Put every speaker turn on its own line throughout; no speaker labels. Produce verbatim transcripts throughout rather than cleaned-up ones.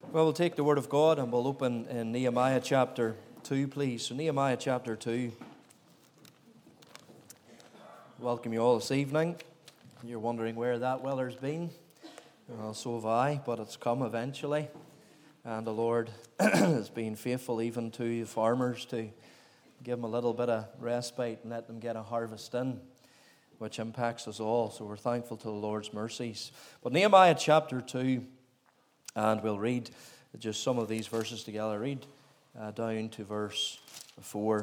Well, we'll take the Word of God and we'll open in Nehemiah chapter two, please. So Nehemiah chapter two. Welcome you all this evening. You're wondering where that weller's been. Well, so have I, but it's come eventually. And the Lord has been faithful even to the farmers to give them a little bit of respite and let them get a harvest in, which impacts us all. So we're thankful to the Lord's mercies. But Nehemiah chapter two, and we'll read just some of these verses together. Read uh, down to verse four.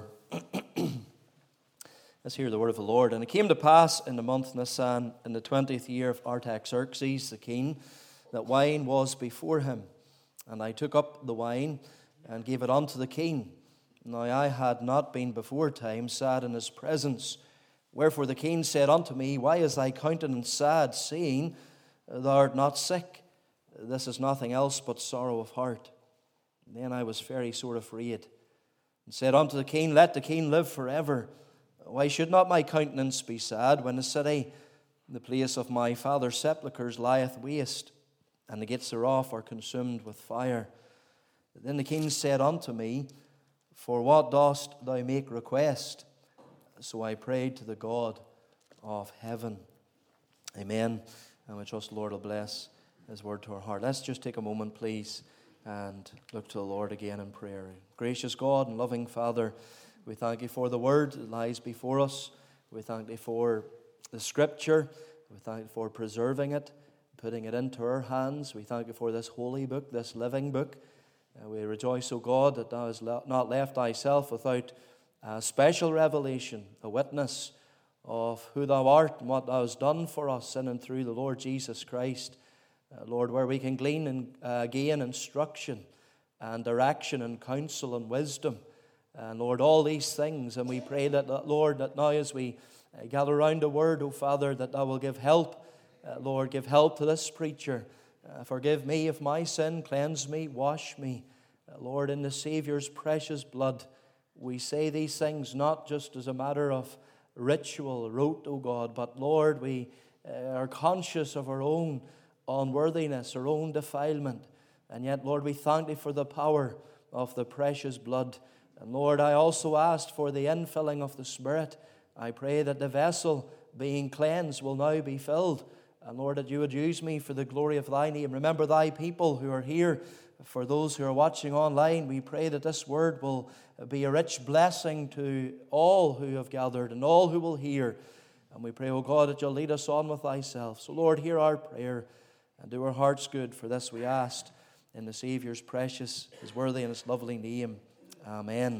Let's hear the word of the Lord. And it came to pass in the month Nisan, in the twentieth year of Artaxerxes the king, that wine was before him. And I took up the wine and gave it unto the king. Now I had not been before time sad in his presence. Wherefore the king said unto me, Why is thy countenance sad, seeing thou art not sick? This is nothing else but sorrow of heart. And then I was very sore afraid, and said unto the king, Let the king live forever. Why should not my countenance be sad, when the city, the place of my father's sepulchres, lieth waste, and the gates thereof are consumed with fire? Then the king said unto me, For what dost thou make request? So I prayed to the God of heaven. Amen. And we trust the Lord will bless His word to our heart. Let's just take a moment, please, and look to the Lord again in prayer. Gracious God and loving Father, we thank you for the word that lies before us. We thank you for the scripture. We thank you for preserving it, putting it into our hands. We thank you for this holy book, this living book. Uh, we rejoice, O God, that thou hast not left thyself without a special revelation, a witness of who thou art and what thou hast done for us in and through the Lord Jesus Christ. Uh, Lord, where we can glean and uh, gain instruction and direction and counsel and wisdom. And Lord, all these things. And we pray that, that Lord, that now as we uh, gather around the word, O Father, that thou will give help. Uh, Lord, give help to this preacher. Uh, forgive me of my sin. Cleanse me. Wash me. Uh, Lord, in the Savior's precious blood, we say these things not just as a matter of ritual, rote, O God, but Lord, we uh, are conscious of our own unworthiness, our own defilement. And yet, Lord, we thank Thee for the power of the precious blood. And Lord, I also asked for the infilling of the Spirit. I pray that the vessel being cleansed will now be filled. And Lord, that you would use me for the glory of Thy name. Remember Thy people who are here. For those who are watching online, we pray that this word will be a rich blessing to all who have gathered and all who will hear. And we pray, O God, that you'll lead us on with Thyself. So Lord, hear our prayer and do our hearts good. For this we asked in the Savior's precious, His worthy and His lovely name. Amen.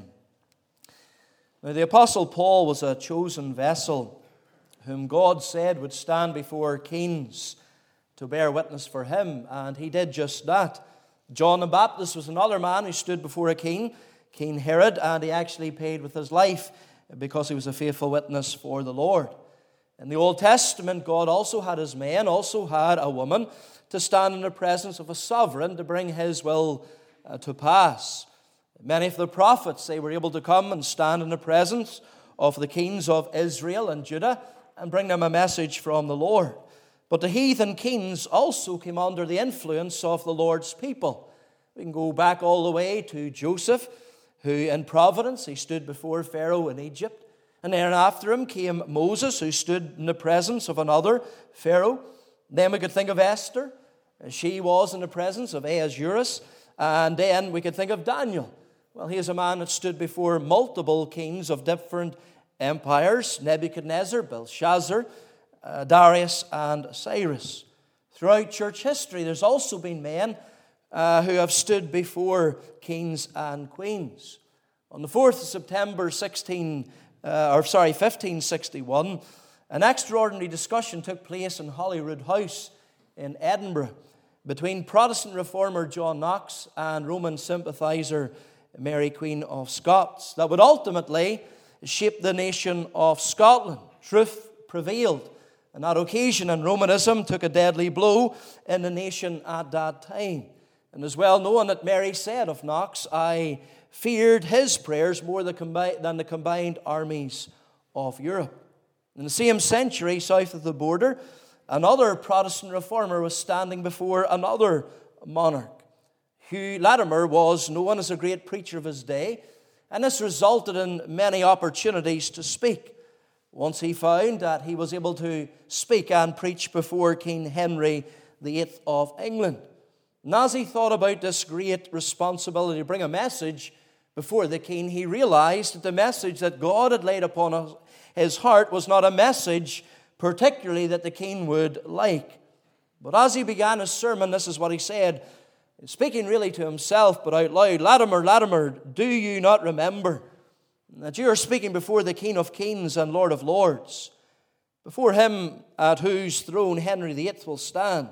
Now the Apostle Paul was a chosen vessel whom God said would stand before kings to bear witness for Him, and he did just that. John the Baptist was another man who stood before a king, King Herod, and he actually paid with his life because he was a faithful witness for the Lord. In the Old Testament, God also had His men, also had a woman, to stand in the presence of a sovereign to bring His will uh, to pass. Many of the prophets, they were able to come and stand in the presence of the kings of Israel and Judah and bring them a message from the Lord. But the heathen kings also came under the influence of the Lord's people. We can go back all the way to Joseph, who in providence, he stood before Pharaoh in Egypt. And then after him came Moses, who stood in the presence of another Pharaoh. Then we could think of Esther. She was in the presence of Ahasuerus. And then we could think of Daniel. Well, he is a man that stood before multiple kings of different empires, Nebuchadnezzar, Belshazzar, uh, Darius, and Cyrus. Throughout church history, there's also been men uh, who have stood before kings and queens. On the fourth of September, sixteen, uh, or sorry, fifteen sixty-one, an extraordinary discussion took place in Holyrood House in Edinburgh between Protestant reformer John Knox and Roman sympathizer Mary Queen of Scots that would ultimately shape the nation of Scotland. Truth prevailed on that occasion, and Romanism took a deadly blow in the nation at that time. And it's well known that Mary said of Knox, I feared his prayers more than the combined armies of Europe. In the same century, south of the border, another Protestant reformer was standing before another monarch Hugh Latimer was known as a great preacher of his day, and this resulted in many opportunities to speak. Once he found that he was able to speak and preach before King Henry the Eighth of England. And as he thought about this great responsibility to bring a message before the king, he realized that the message that God had laid upon his heart was not a message particularly that the king would like. But as he began his sermon, this is what he said, speaking really to himself but out loud: Latimer, Latimer, do you not remember that you are speaking before the King of Kings and Lord of Lords, before him at whose throne Henry the Eighth will stand,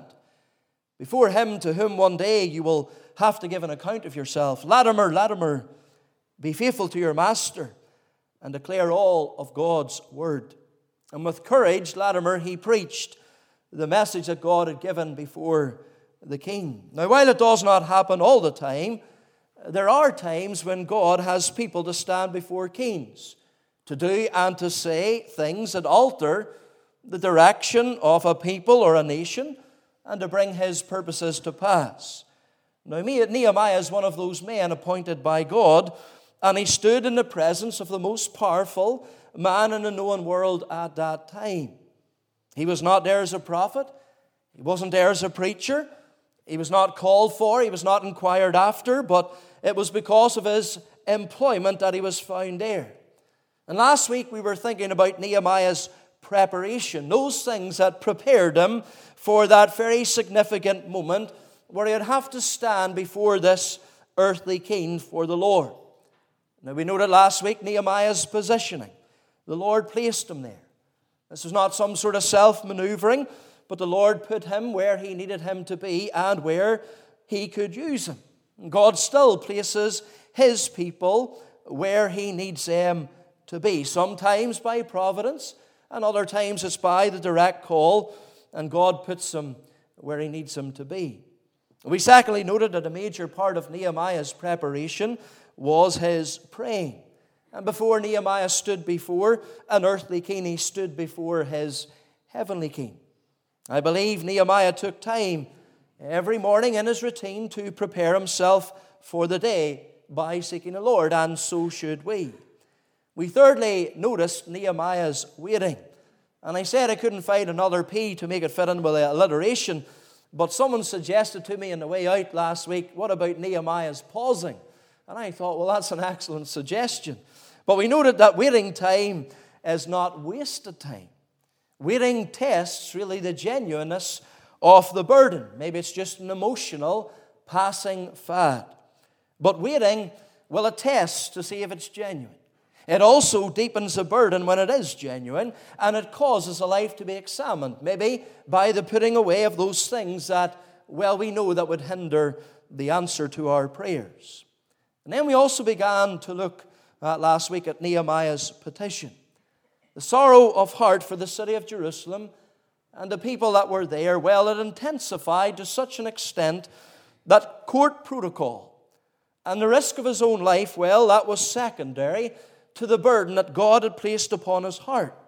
before him to whom one day you will have to give an account of yourself? Latimer, Latimer, be faithful to your master and declare all of God's word. And with courage, Latimer, he preached the message that God had given before the king. Now, while it does not happen all the time, there are times when God has people to stand before kings, to do and to say things that alter the direction of a people or a nation, and to bring his purposes to pass. Now, Nehemiah is one of those men appointed by God, and he stood in the presence of the most powerful man in the known world at that time. He was not there as a prophet. He wasn't there as a preacher. He was not called for. He was not inquired after, but it was because of his employment that he was found there. And last week we were thinking about Nehemiah's preparation, those things that prepared him for that very significant moment where he'd have to stand before this earthly king for the Lord. Now, we noted last week Nehemiah's positioning. The Lord placed him there. This was not some sort of self-maneuvering, but the Lord put him where he needed him to be and where he could use him. God still places his people where he needs them to be, sometimes by providence, and other times it's by the direct call, and God puts them where he needs them to be. We secondly noted that a major part of Nehemiah's preparation was his praying. And before Nehemiah stood before an earthly king, he stood before his heavenly king. I believe Nehemiah took time every morning in his routine to prepare himself for the day by seeking the Lord, and so should we. We thirdly noticed Nehemiah's waiting. And I said I couldn't find another P to make it fit in with alliteration, but someone suggested to me on the way out last week, what about Nehemiah's pausing? And I thought, well, that's an excellent suggestion. But we noted that waiting time is not wasted time. Waiting tests really the genuineness of the burden. Maybe it's just an emotional passing fad. But waiting will attest to see if it's genuine. It also deepens the burden when it is genuine, and it causes a life to be examined, maybe by the putting away of those things that, well, we know that would hinder the answer to our prayers. And then we also began to look uh, last week at Nehemiah's petition. The sorrow of heart for the city of Jerusalem and the people that were there, well, it intensified to such an extent that court protocol and the risk of his own life, well, that was secondary to the burden that God had placed upon his heart.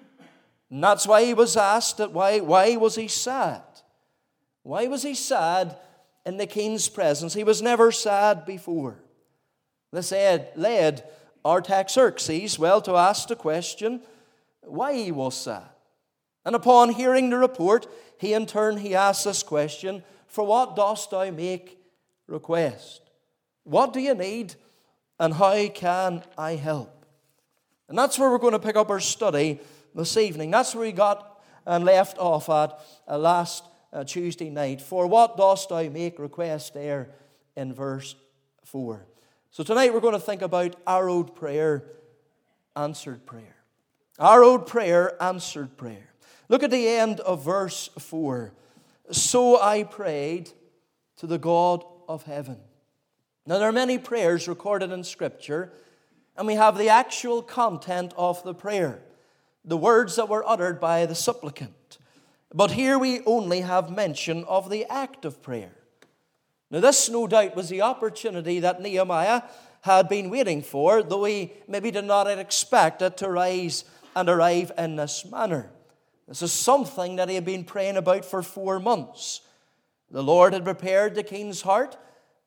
And that's why he was asked that why, why was he sad? Why was he sad in the king's presence? He was never sad before. This led Artaxerxes, well, to ask the question why he was sad. And upon hearing the report, he in turn, he asked this question, for what dost thou make request? What do you need, and how can I help? And that's where we're going to pick up our study this evening. That's where we got and left off at uh, last uh, Tuesday night. For what dost thou make request there in verse four. So tonight we're going to think about arrowed prayer, answered prayer. Arrowed prayer, answered prayer. Look at the end of verse four. So I prayed to the God of heaven. Now there are many prayers recorded in Scripture, and we have the actual content of the prayer, the words that were uttered by the supplicant. But here we only have mention of the act of prayer. Now this, no doubt, was the opportunity that Nehemiah had been waiting for, though he maybe did not expect it to rise and arrive in this manner. This is something that he had been praying about for four months. The Lord had prepared the king's heart,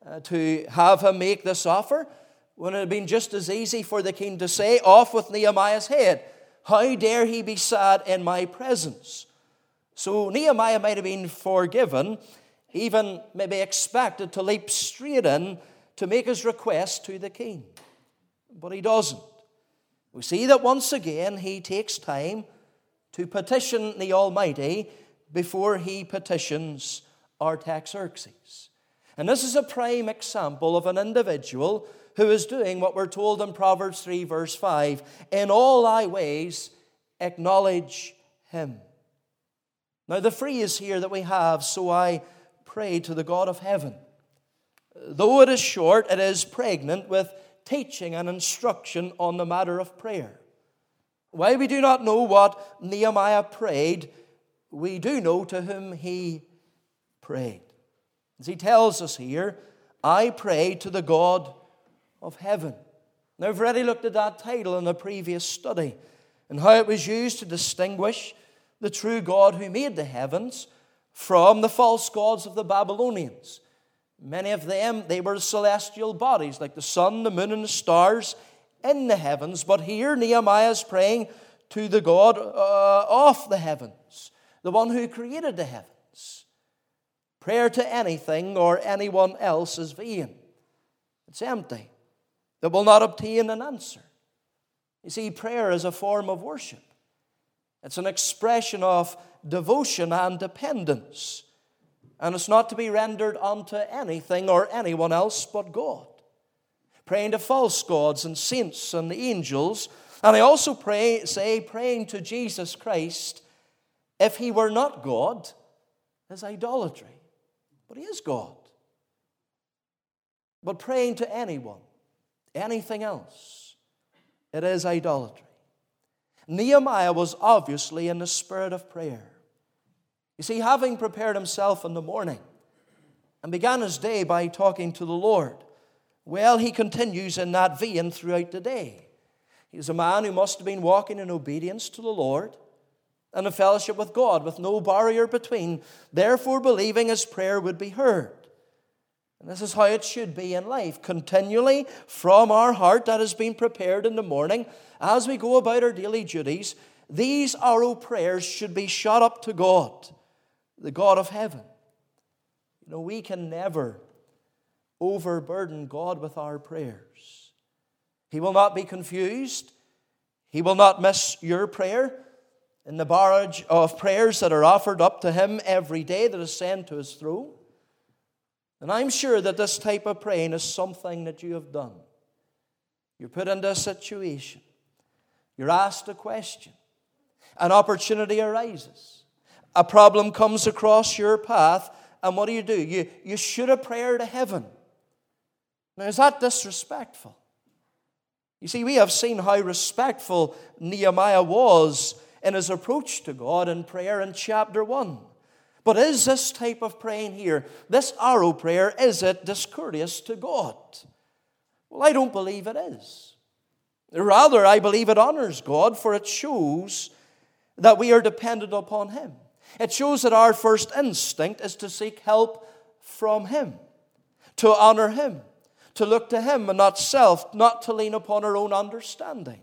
uh, to have him make this offer, when it had been just as easy for the king to say, "Off with Nehemiah's head. How dare he be sad in my presence?" So Nehemiah might have been forgiven, even maybe expected to leap straight in to make his request to the king. But he doesn't. We see that once again he takes time to petition the Almighty before he petitions Artaxerxes. And this is a prime example of an individual who is doing what we're told in Proverbs three verse five, "In all thy ways acknowledge him." Now the phrase here that we have, "so I pray to the God of heaven," though it is short, it is pregnant with teaching and instruction on the matter of prayer. While we do not know what Nehemiah prayed, we do know to whom he prayed. As he tells us here, "I pray to the God of heaven." Now, we've already looked at that title in the previous study and how it was used to distinguish the true God who made the heavens from the false gods of the Babylonians. Many of them, they were celestial bodies like the sun, the moon, and the stars in the heavens. But here Nehemiah is praying to the God uh, of the heavens, the one who created the heavens. Prayer to anything or anyone else is vain. It's empty. It will not obtain an answer. You see, prayer is a form of worship. It's an expression of devotion and dependence. And it's not to be rendered unto anything or anyone else but God. Praying to false gods and saints and angels. And I also pray, say praying to Jesus Christ, if he were not God, is idolatry. But he is God. But praying to anyone, anything else, it is idolatry. Nehemiah was obviously in the spirit of prayer. You see, having prepared himself in the morning and began his day by talking to the Lord, well, he continues in that vein throughout the day. He's a man who must have been walking in obedience to the Lord and in fellowship with God, with no barrier between, therefore believing his prayer would be heard. And this is how it should be in life. Continually from our heart that has been prepared in the morning, as we go about our daily duties, these our prayers should be shot up to God, the God of heaven. You know, we can never overburden God with our prayers. He will not be confused. He will not miss your prayer in the barrage of prayers that are offered up to him every day that is sent to his throne. And I'm sure that this type of praying is something that you have done. You're put into a situation. You're asked a question. An opportunity arises. A problem comes across your path. And what do you do? You, you shoot a prayer to heaven. Now, is that disrespectful? You see, we have seen how respectful Nehemiah was in his approach to God in prayer in chapter one. But is this type of praying here, this arrow prayer, is it discourteous to God? Well, I don't believe it is. Rather, I believe it honors God, for it shows that we are dependent upon him. It shows that our first instinct is to seek help from him, to honor him, to look to him and not self, not to lean upon our own understanding.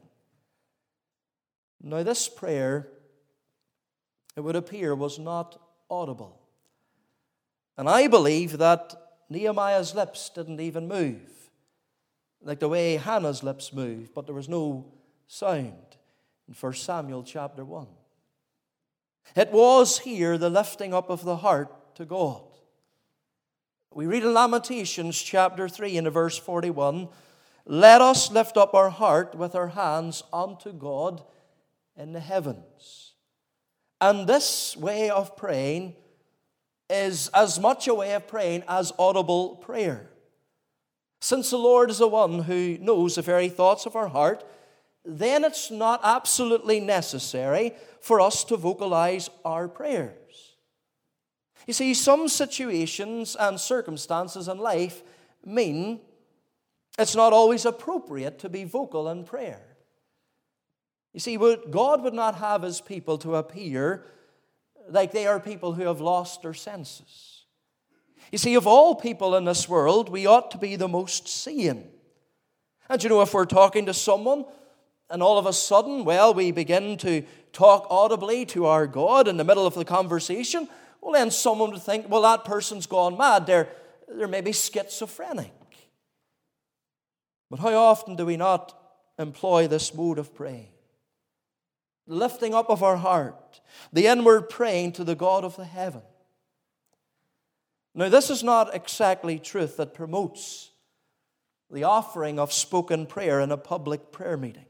Now, this prayer, it would appear, was not audible. And I believe that Nehemiah's lips didn't even move, like the way Hannah's lips moved, but there was no sound in First Samuel chapter one. It was here the lifting up of the heart to God. We read in Lamentations chapter three in verse forty-one, "Let us lift up our heart with our hands unto God in the heavens." And this way of praying is as much a way of praying as audible prayer. Since the Lord is the one who knows the very thoughts of our heart, then it's not absolutely necessary for us to vocalize our prayers. You see, some situations and circumstances in life mean it's not always appropriate to be vocal in prayer. You see, God would not have his people to appear like they are people who have lost their senses. You see, of all people in this world, we ought to be the most seeing. And you know, if we're talking to someone and all of a sudden, well, we begin to talk audibly to our God in the middle of the conversation, well, then someone would think, well, that person's gone mad. They're, they're maybe schizophrenic. But how often do we not employ this mode of praying? The lifting up of our heart, the inward praying to the God of the heaven. Now, this is not exactly truth that promotes the offering of spoken prayer in a public prayer meeting.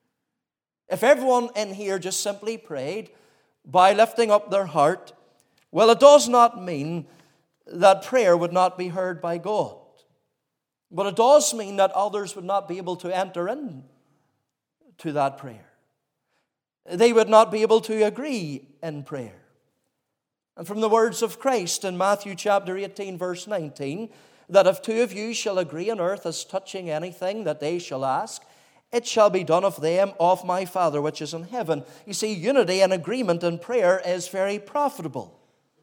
If everyone in here just simply prayed by lifting up their heart, well, it does not mean that prayer would not be heard by God. But it does mean that others would not be able to enter into that prayer. They would not be able to agree in prayer. And from the words of Christ in Matthew chapter eighteen, verse nineteen, that if two of you shall agree on earth as touching anything that they shall ask, it shall be done of them of my Father which is in heaven. You see, unity and agreement in prayer is very profitable.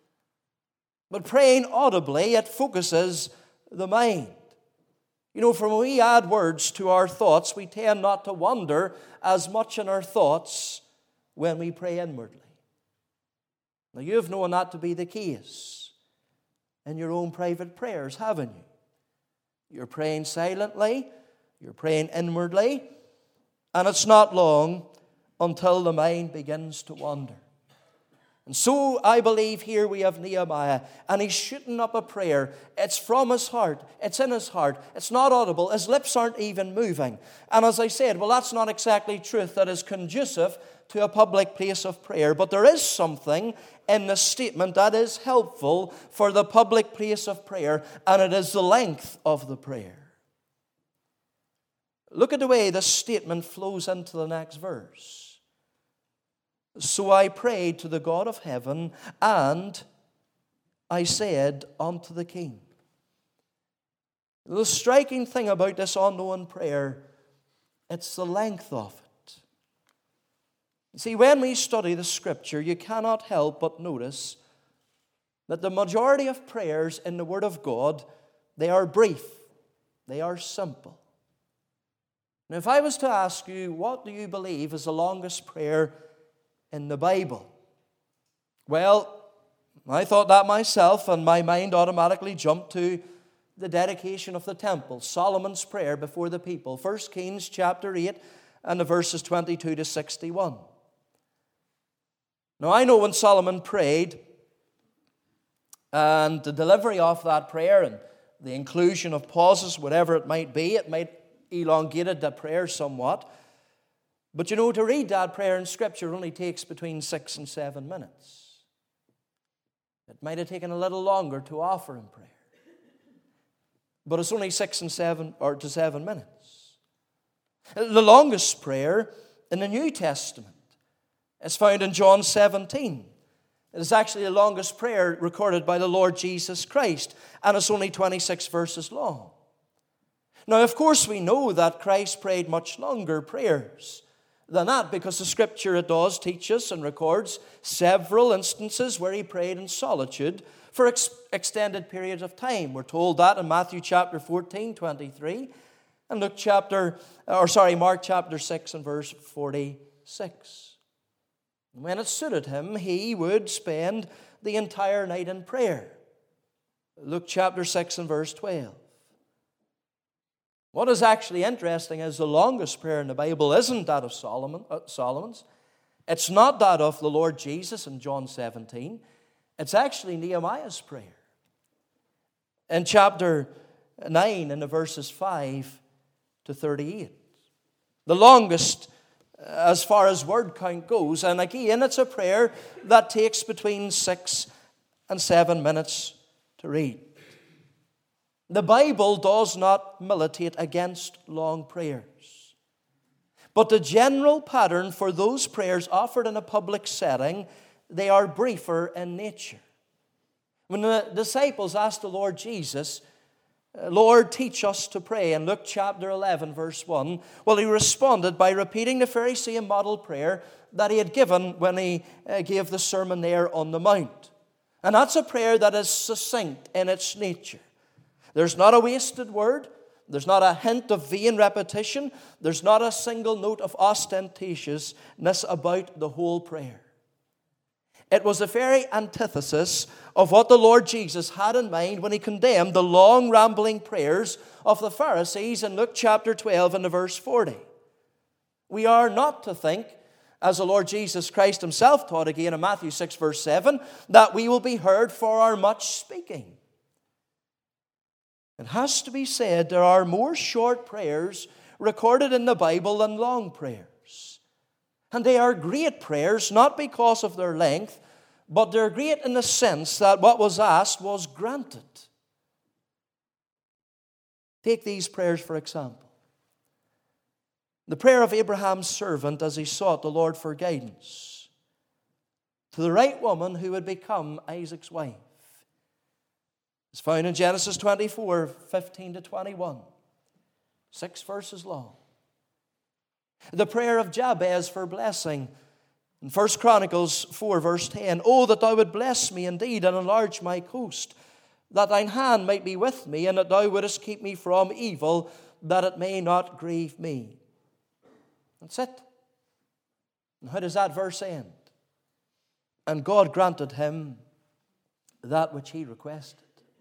But praying audibly, it focuses the mind. You know, for when we add words to our thoughts, we tend not to wander as much in our thoughts when we pray inwardly. Now, you've known that to be the case in your own private prayers, haven't you? You're praying silently, you're praying inwardly, and it's not long until the mind begins to wander. And so I believe here we have Nehemiah, and he's shooting up a prayer. It's from his heart. It's in his heart. It's not audible. His lips aren't even moving. And as I said, well, that's not exactly truth that is conducive to a public place of prayer. But there is something in the statement that is helpful for the public place of prayer, and it is the length of the prayer. Look at the way this statement flows into the next verse. So I prayed to the God of heaven, and I said unto the king. The striking thing about this unknown prayer, it's the length of it. You see, when we study the Scripture, you cannot help but notice that the majority of prayers in the Word of God, they are brief, they are simple. Now, if I was to ask you, what do you believe is the longest prayer in the Bible? Well, I thought that myself, and my mind automatically jumped to the dedication of the temple, Solomon's prayer before the people, First Kings chapter eight and the verses twenty-two to sixty-one. Now, I know when Solomon prayed, and the delivery of that prayer and the inclusion of pauses, whatever it might be, it might elongated the prayer somewhat. But you know, to read that prayer in Scripture only takes between six and seven minutes. It might have taken a little longer to offer in prayer. But it's only six and seven, or to seven minutes. The longest prayer in the New Testament is found in John seventeen. It is actually the longest prayer recorded by the Lord Jesus Christ, and it's only twenty-six verses long. Now, of course, we know that Christ prayed much longer prayers than that, because the Scripture, it does teach us and records several instances where he prayed in solitude for ex- extended periods of time. We're told that in Matthew chapter fourteen, twenty-three, and Luke chapter, or sorry, Mark chapter six and verse forty-six. When it suited him, he would spend the entire night in prayer. Luke chapter six and verse twelve. What is actually interesting is the longest prayer in the Bible isn't that of Solomon, uh, Solomon's. It's not that of the Lord Jesus in John seventeen. It's actually Nehemiah's prayer. In chapter nine, in the verses five to thirty-eight. The longest as far as word count goes. And again, it's a prayer that takes between six and seven minutes to read. The Bible does not militate against long prayers. But the general pattern for those prayers offered in a public setting, they are briefer in nature. When the disciples asked the Lord Jesus, Lord, teach us to pray, in Luke chapter eleven, verse one, well, he responded by repeating the very same model prayer that he had given when he gave the sermon there on the Mount. And that's a prayer that is succinct in its nature. There's not a wasted word. There's not a hint of vain repetition. There's not a single note of ostentatiousness about the whole prayer. It was the very antithesis of what the Lord Jesus had in mind when he condemned the long rambling prayers of the Pharisees in Luke chapter twelve and verse forty. We are not to think, as the Lord Jesus Christ himself taught again in Matthew six verse seven, that we will be heard for our much speaking. It has to be said there are more short prayers recorded in the Bible than long prayers. And they are great prayers, not because of their length, but they're great in the sense that what was asked was granted. Take these prayers for example. The prayer of Abraham's servant as he sought the Lord for guidance to the right woman who would become Isaac's wife. It's found in Genesis twenty-four, fifteen to twenty-one. Six verses long. The prayer of Jabez for blessing in First Chronicles four, verse ten. Oh, that thou would bless me indeed and enlarge my coast, that thine hand might be with me, and that thou wouldest keep me from evil, that it may not grieve me. That's it. And how does that verse end? And God granted him that which he requested.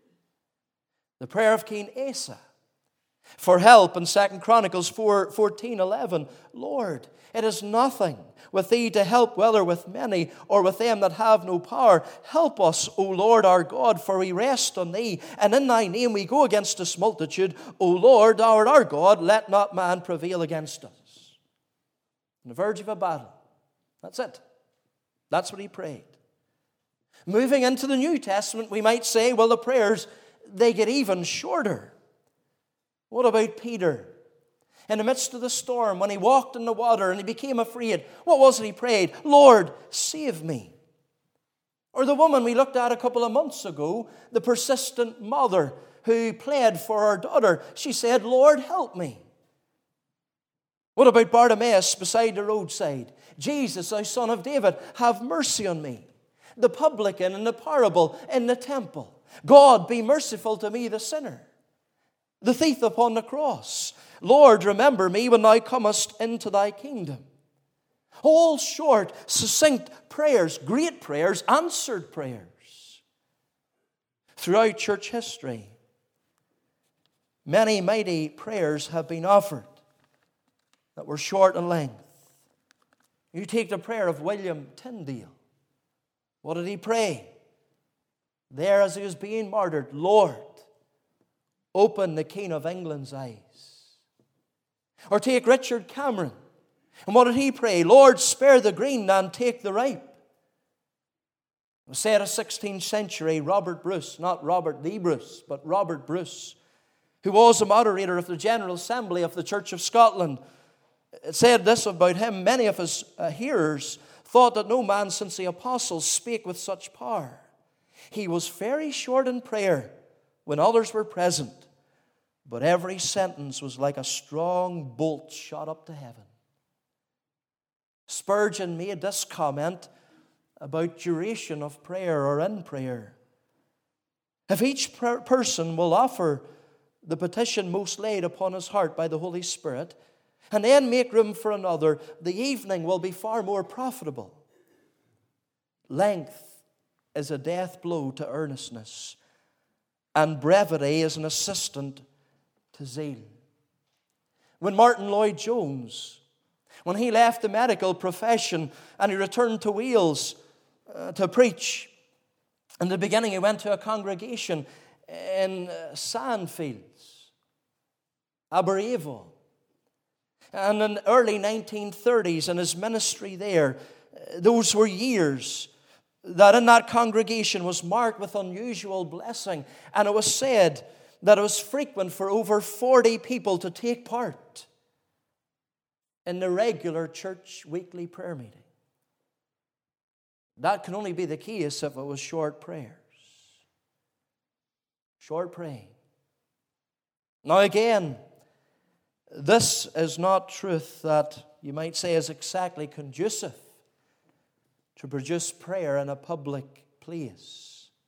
The prayer of King Asa for help in Second Chronicles four, fourteen, eleven. Lord, it is nothing with thee to help, whether with many or with them that have no power. Help us, O Lord our God, for we rest on thee, and in thy name we go against this multitude. O Lord, thou art our God, let not man prevail against us. On the verge of a battle. That's it. That's what he prayed. Moving into the New Testament, we might say, well, the prayers, they get even shorter. What about Peter? In the midst of the storm, when he walked in the water and he became afraid, what was it he prayed? Lord, save me. Or the woman we looked at a couple of months ago, the persistent mother who pled for her daughter. She said, Lord, help me. What about Bartimaeus beside the roadside? Jesus, thou son of David, have mercy on me. The publican in the parable in the temple. God, be merciful to me, the sinner. The thief upon the cross. Lord, remember me when thou comest into thy kingdom. All short, succinct prayers, great prayers, answered prayers. Throughout church history, many mighty prayers have been offered that were short in length. You take the prayer of William Tyndale. What did he pray? There as he was being martyred, Lord, open the King of England's eyes. Or take Richard Cameron. And what did he pray? Lord, spare the green and take the ripe. It was said a sixteenth century Robert Bruce, not Robert the Bruce, but Robert Bruce, who was the moderator of the General Assembly of the Church of Scotland, it said this about him: many of his uh, hearers thought that no man since the apostles spake with such power. He was very short in prayer when others were present, but every sentence was like a strong bolt shot up to heaven. Spurgeon made this comment about duration of prayer or in prayer. If each per- person will offer the petition most laid upon his heart by the Holy Spirit, and then make room for another, the evening will be far more profitable. Length is a death blow to earnestness, and brevity is an assistant to zeal. When Martin Lloyd-Jones, when he left the medical profession and he returned to Wales uh, to preach, in the beginning he went to a congregation in uh, Sandfields, Aberavon. And in the early nineteen thirties, in his ministry there, those were years that in that congregation was marked with unusual blessing. And it was said that it was frequent for over forty people to take part in the regular church weekly prayer meeting. That can only be the case if it was short prayers. Short praying. Now again, this is not truth that you might say is exactly conducive to produce prayer in a public place.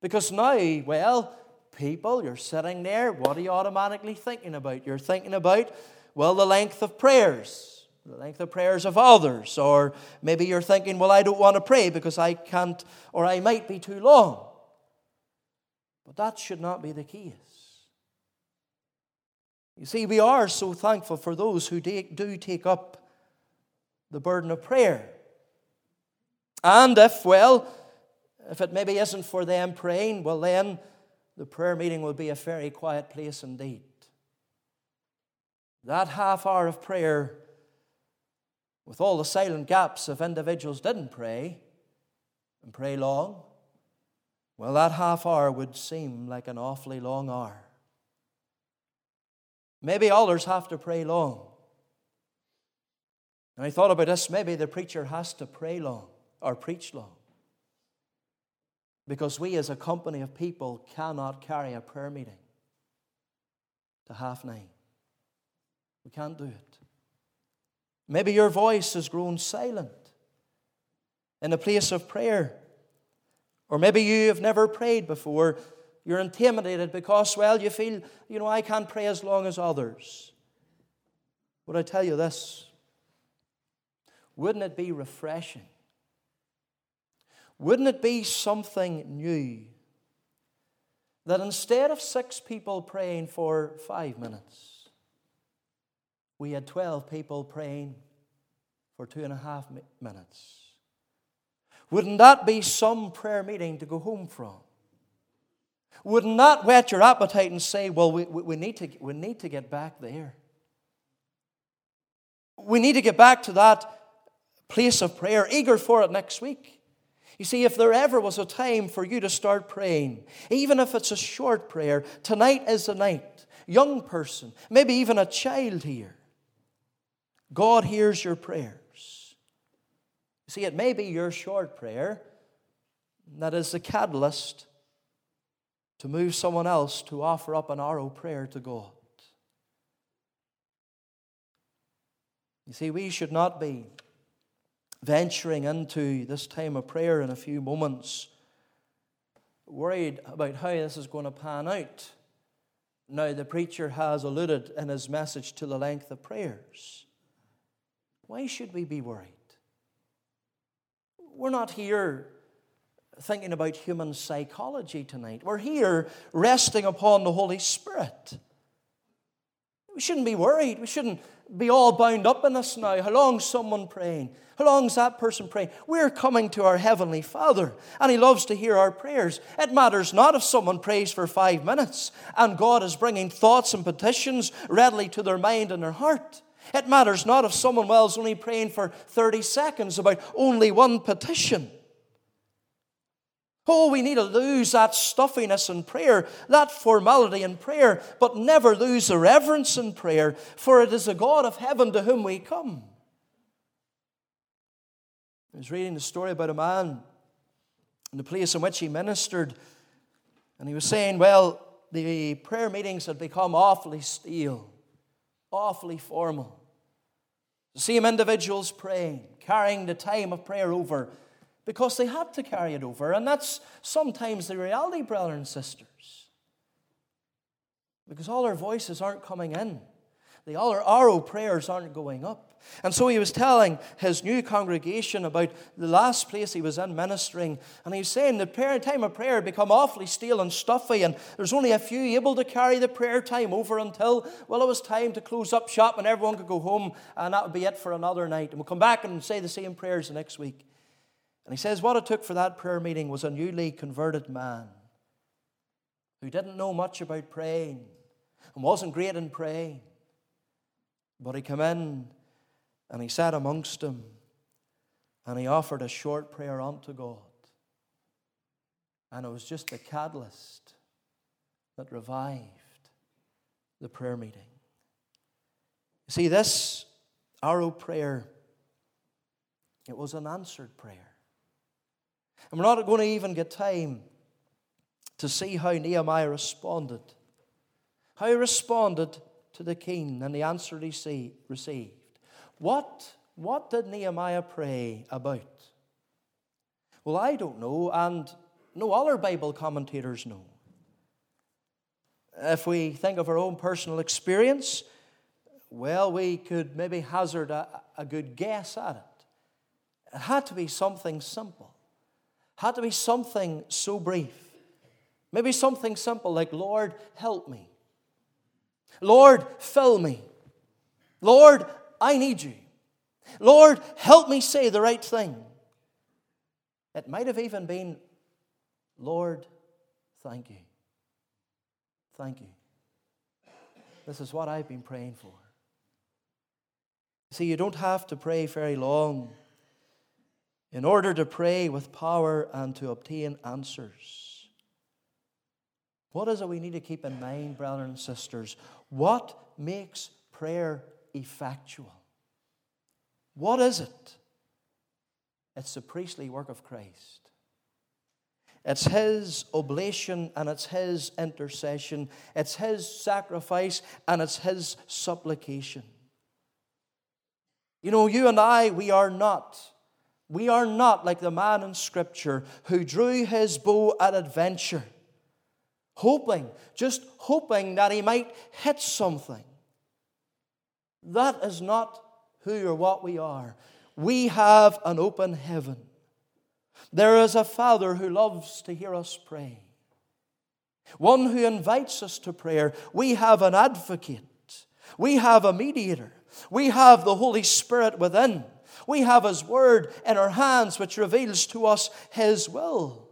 Because now, well, people, you're sitting there, what are you automatically thinking about? You're thinking about, well, the length of prayers, the length of prayers of others. Or maybe you're thinking, well, I don't want to pray because I can't, or I might be too long. But that should not be the case. You see, we are so thankful for those who do take up the burden of prayer. And if, well, if it maybe isn't for them praying, well then the prayer meeting will be a very quiet place indeed. That half hour of prayer, with all the silent gaps if individuals didn't pray and pray long, well, that half hour would seem like an awfully long hour. Maybe others have to pray long. And I thought about this, maybe the preacher has to pray long or preach long. Because we as a company of people cannot carry a prayer meeting to half nine. We can't do it. Maybe your voice has grown silent in a place of prayer. Or maybe you have never prayed before. You're intimidated because, well, you feel, you know, I can't pray as long as others. Would I tell you this? Wouldn't it be refreshing? Wouldn't it be something new that instead of six people praying for five minutes, we had twelve people praying for two and a half minutes? Wouldn't that be some prayer meeting to go home from? Wouldn't that whet your appetite and say, well, we, we, need to, we need to get back there. We need to get back to that place of prayer, eager for it next week. You see, if there ever was a time for you to start praying, even if it's a short prayer, tonight is the night. Young person, maybe even a child here. God hears your prayers. You see, it may be your short prayer that is the catalyst to move someone else to offer up an arrow prayer to God. You see, we should not be venturing into this time of prayer in a few moments, worried about how this is going to pan out. Now, the preacher has alluded in his message to the length of prayers. Why should we be worried? We're not here thinking about human psychology tonight. We're here resting upon the Holy Spirit. We shouldn't be worried. We shouldn't be all bound up in this now. How long's someone praying? How long's that person praying? We're coming to our Heavenly Father, and He loves to hear our prayers. It matters not if someone prays for five minutes and God is bringing thoughts and petitions readily to their mind and their heart. It matters not if someone, well, is only praying for thirty seconds about only one petition. Oh, we need to lose that stuffiness in prayer, that formality in prayer, but never lose the reverence in prayer, for it is the God of heaven to whom we come. I was reading the story about a man in the place in which he ministered, and he was saying, well, the prayer meetings had become awfully stale, awfully formal. The same individuals praying, carrying the time of prayer over, because they had to carry it over. And that's sometimes the reality, brothers and sisters. Because all our voices aren't coming in. The all our arrow prayers aren't going up. And so he was telling his new congregation about the last place he was in ministering. And he was saying the prayer time of prayer had become awfully stale and stuffy. And there's only a few able to carry the prayer time over until, well, it was time to close up shop and everyone could go home. And that would be it for another night. And we'll come back and say the same prayers the next week. And he says what it took for that prayer meeting was a newly converted man who didn't know much about praying and wasn't great in praying. But he came in and he sat amongst them and he offered a short prayer unto God. And it was just the catalyst that revived the prayer meeting. You see, this arrow prayer, it was an answered prayer. And we're not going to even get time to see how Nehemiah responded. How he responded to the king and the answer he received. What, what did Nehemiah pray about? Well, I don't know, and no other Bible commentators know. If we think of our own personal experience, well, we could maybe hazard a, a good guess at it. It had to be something simple. It had to be something so brief. Maybe something simple like, Lord, help me. Lord, fill me. Lord, I need you. Lord, help me say the right thing. It might have even been, Lord, thank you. Thank you. This is what I've been praying for. See, you don't have to pray very long in order to pray with power and to obtain answers. What is it we need to keep in mind, brothers and sisters? What makes prayer effectual? What is it? It's the priestly work of Christ. It's His oblation and it's His intercession. It's His sacrifice and it's His supplication. You know, you and I, we are not. We are not like the man in Scripture who drew his bow at adventure, hoping, just hoping that he might hit something. That is not who or what we are. We have an open heaven. There is a Father who loves to hear us pray. One who invites us to prayer. We have an advocate. We have a mediator. We have the Holy Spirit within. We have His Word in our hands which reveals to us His will.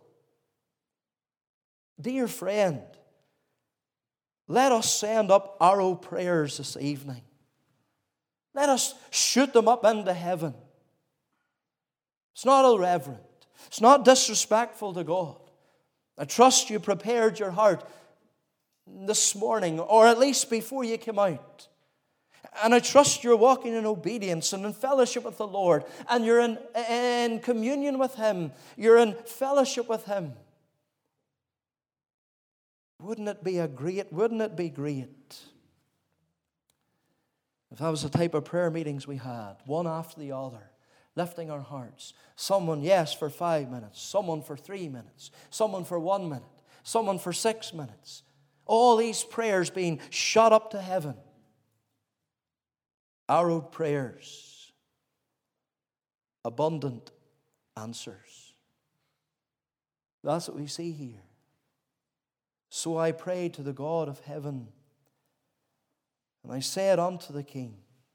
Dear friend, let us send up arrow prayers this evening. Let us shoot them up into heaven. It's not irreverent. It's not disrespectful to God. I trust you prepared your heart this morning, or at least before you came out. And I trust you're walking in obedience and in fellowship with the Lord. And you're in, in communion with Him. You're in fellowship with Him. Wouldn't it be a great, wouldn't it be great if that was the type of prayer meetings we had, one after the other, lifting our hearts. Someone, yes, for five minutes. Someone for three minutes. Someone for one minute. Someone for six minutes. All these prayers being shot up to heaven. Arrowed prayers. Abundant answers. That's what we see here. So I prayed to the God of heaven, and I said unto the King,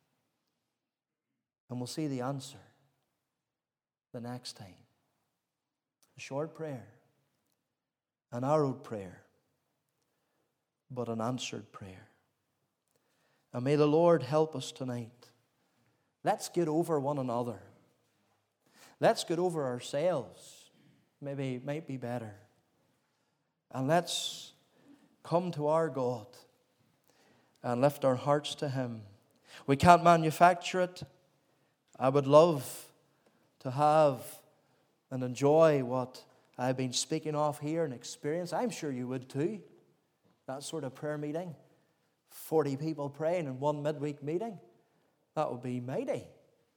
and we'll see the answer the next time. A short prayer, an arrowed prayer, but an answered prayer. And may the Lord help us tonight. Let's get over one another. Let's get over ourselves. Maybe it might be better. And let's come to our God and lift our hearts to Him. We can't manufacture it. I would love to have and enjoy what I've been speaking of here and experience. I'm sure you would too. That sort of prayer meeting. forty people praying in one midweek meeting. That would be mighty.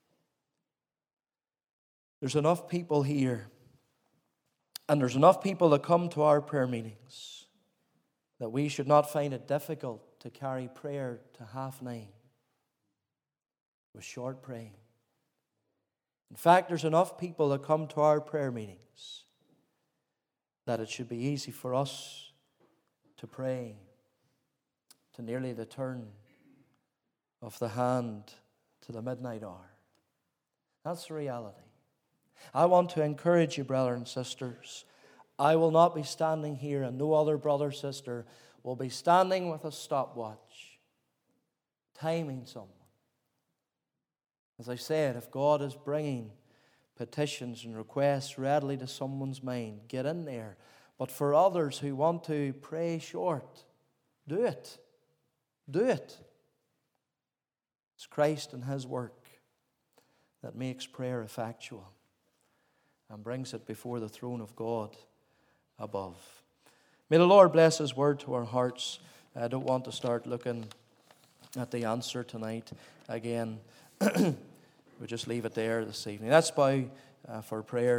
There's enough people here. And there's enough people that come to our prayer meetings that we should not find it difficult to carry prayer to half nine with short praying. In fact, there's enough people that come to our prayer meetings that it should be easy for us to pray to nearly the turn of the hand to the midnight hour. That's the reality. I want to encourage you, brothers and sisters. I will not be standing here, and no other brother or sister will be standing with a stopwatch, timing someone. As I said, if God is bringing petitions and requests readily to someone's mind, get in there. But for others who want to pray short, do it. Do it. It's Christ and His work that makes prayer effectual and brings it before the throne of God above. May the Lord bless His word to our hearts. I don't want to start looking at the answer tonight again. We'll just leave it there this evening. Let's bow uh, for prayer.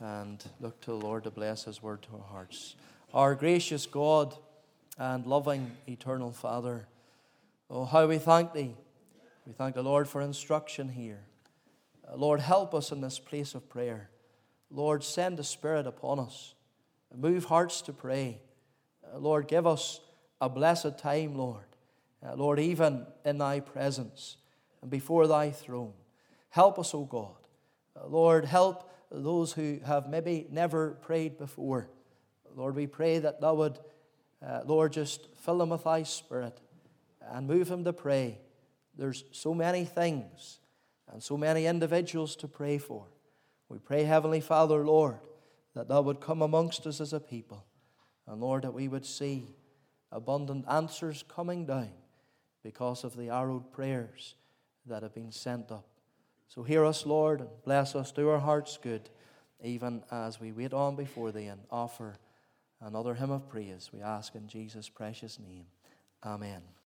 and look to the Lord to bless His word to our hearts. Our gracious God and loving eternal Father, oh, how we thank Thee. We thank the Lord for instruction here. Uh, Lord, help us in this place of prayer. Lord, send the Spirit upon us. Move hearts to pray. Uh, Lord, give us a blessed time, Lord. Uh, Lord, even in Thy presence and before Thy throne. Help us, O God. Uh, Lord, help those who have maybe never prayed before. Lord, we pray that Thou would, uh, Lord, just fill them with Thy Spirit and move them to pray. There's so many things and so many individuals to pray for. We pray, Heavenly Father, Lord, that Thou would come amongst us as a people. And Lord, that we would see abundant answers coming down because of the arrowed prayers that have been sent up. So hear us, Lord, and bless us, do our hearts good, even as we wait on before Thee and offer another hymn of praise. We ask in Jesus' precious name. Amen.